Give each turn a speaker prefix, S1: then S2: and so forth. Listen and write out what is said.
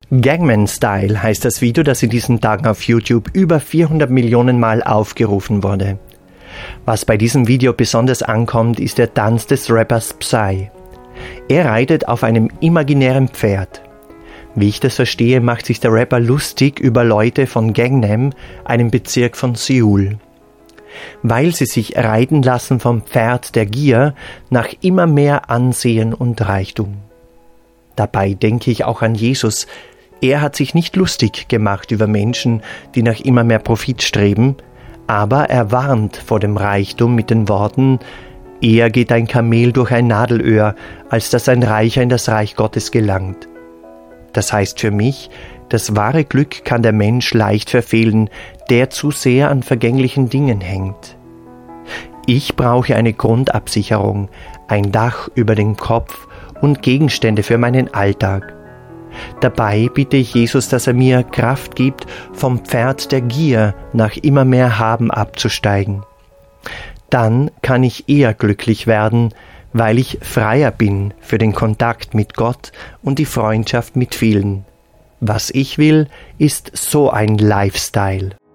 S1: Gangnam Style heißt das Video, das in diesen Tagen auf YouTube über 400 Millionen Mal aufgerufen wurde. Was bei diesem Video besonders ankommt, ist der Tanz des Rappers Psy. Er reitet auf einem imaginären Pferd. Wie ich das verstehe, macht sich der Rapper lustig über Leute von Gangnam, einem Bezirk von Seoul. Weil sie sich reiten lassen vom Pferd der Gier nach immer mehr Ansehen und Reichtum. Dabei denke ich auch an Jesus. Er hat sich nicht lustig gemacht über Menschen, die nach immer mehr Profit streben, aber er warnt vor dem Reichtum mit den Worten: Eher geht ein Kamel durch ein Nadelöhr, als dass ein Reicher in das Reich Gottes gelangt. Das heißt für mich, das wahre Glück kann der Mensch leicht verfehlen, der zu sehr an vergänglichen Dingen hängt. Ich brauche eine Grundabsicherung, ein Dach über den Kopf und Gegenstände für meinen Alltag. Dabei bitte ich Jesus, dass er mir Kraft gibt, vom Pferd der Gier nach immer mehr Haben abzusteigen. Dann kann ich eher glücklich werden, weil ich freier bin für den Kontakt mit Gott und die Freundschaft mit vielen. Was ich will, ist so ein Lifestyle.